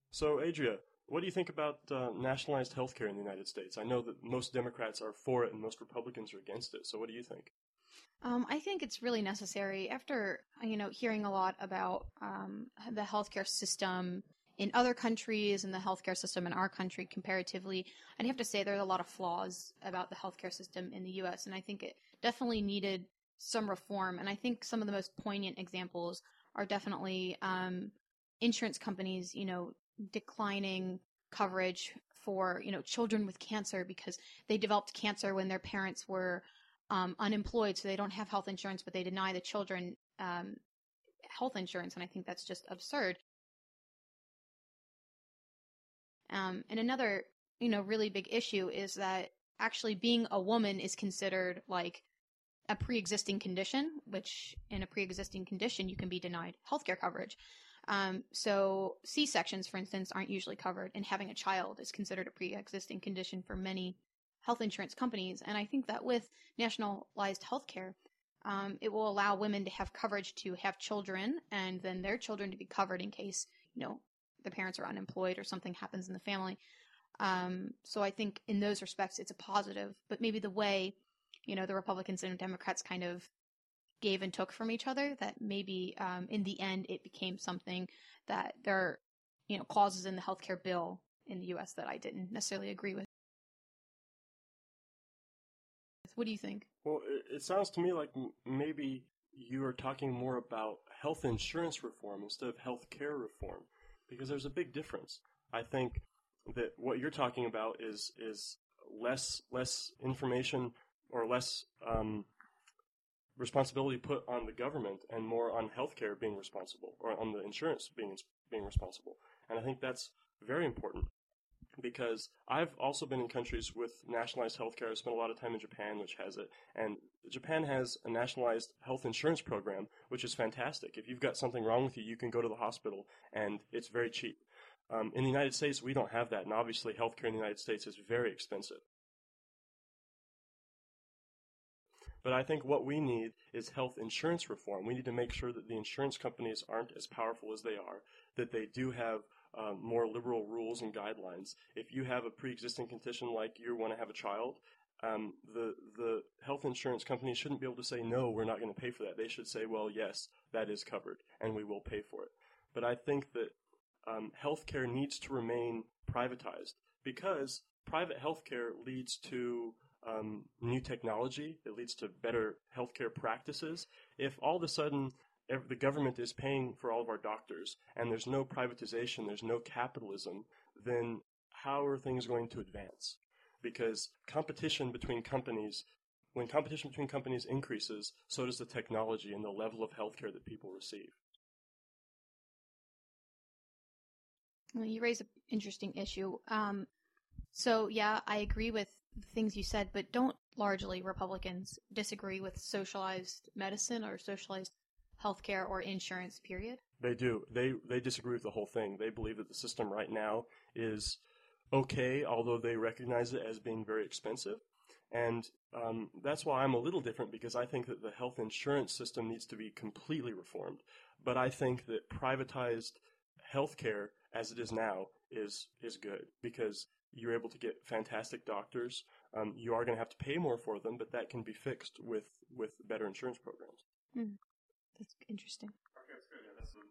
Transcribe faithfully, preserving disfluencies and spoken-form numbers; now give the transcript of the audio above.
So, Adria, what do you think about uh, nationalized healthcare in the United States? I know that most Democrats are for it and most Republicans are against it. So, what do you think? Um, I think it's really necessary after, you know, hearing a lot about um, the healthcare system in other countries and the healthcare system in our country comparatively. I'd have to say there's a lot of flaws about the healthcare system in the U S, and I think it definitely needed some reform. And I think some of the most poignant examples are definitely um, insurance companies, you know, declining coverage for, you know, children with cancer because they developed cancer when their parents were um, unemployed, so they don't have health insurance, but they deny the children um, health insurance, and I think that's just absurd. Um, and another, you know, really big issue is that actually being a woman is considered like a pre-existing condition, which in a pre-existing condition you can be denied healthcare coverage. Um, so C-sections, for instance, aren't usually covered, and having a child is considered a pre-existing condition for many health insurance companies. And I think that with nationalized healthcare, um, it will allow women to have coverage to have children, and then their children to be covered in case, you know, the parents are unemployed or something happens in the family. Um, so I think in those respects, it's a positive. But maybe the way, you know, the Republicans and Democrats kind of gave and took from each other, that maybe um, in the end it became something that there are, you know, clauses in the healthcare bill in the U S that I didn't necessarily agree with. What do you think? Well, it, it sounds to me like m- maybe you are talking more about health insurance reform instead of health care reform, because there's a big difference. I think that what you're talking about is is less less information or less um, responsibility put on the government and more on healthcare being responsible or on the insurance being being responsible. And I think that's very important because I've also been in countries with nationalized healthcare. I've spent a lot of time in Japan, which has it, and Japan has a nationalized health insurance program, which is fantastic. If you've got something wrong with you, you can go to the hospital, and it's very cheap. Um, in the United States, we don't have that, and obviously, healthcare in the United States is very expensive. But I think what we need is health insurance reform. We need to make sure that the insurance companies aren't as powerful as they are, that they do have um, more liberal rules and guidelines. If you have a pre-existing condition like you want to have a child, um, the the health insurance companies shouldn't be able to say no, we're not going to pay for that. They should say, well, yes, that is covered, and we will pay for it. But I think that um, healthcare needs to remain privatized because private healthcare leads to um, new technology. It leads to better healthcare practices. If all of a sudden ev- the government is paying for all of our doctors and there's no privatization, there's no capitalism, then how are things going to advance? Because competition between companies, when competition between companies increases, so does the technology and the level of healthcare that people receive. Well, you raise an interesting issue. Um, so yeah, I agree with the things you said, but don't largely Republicans disagree with socialized medicine or socialized healthcare or insurance, period? They do. They they disagree with the whole thing. They believe that the system right now is okay, although they recognize it as being very expensive. And um, that's why I'm a little different because I think that the health insurance system needs to be completely reformed. But I think that privatized healthcare as it is now is is good because you're able to get fantastic doctors. Um, you are going to have to pay more for them, but that can be fixed with with better insurance programs. Hmm, that's interesting.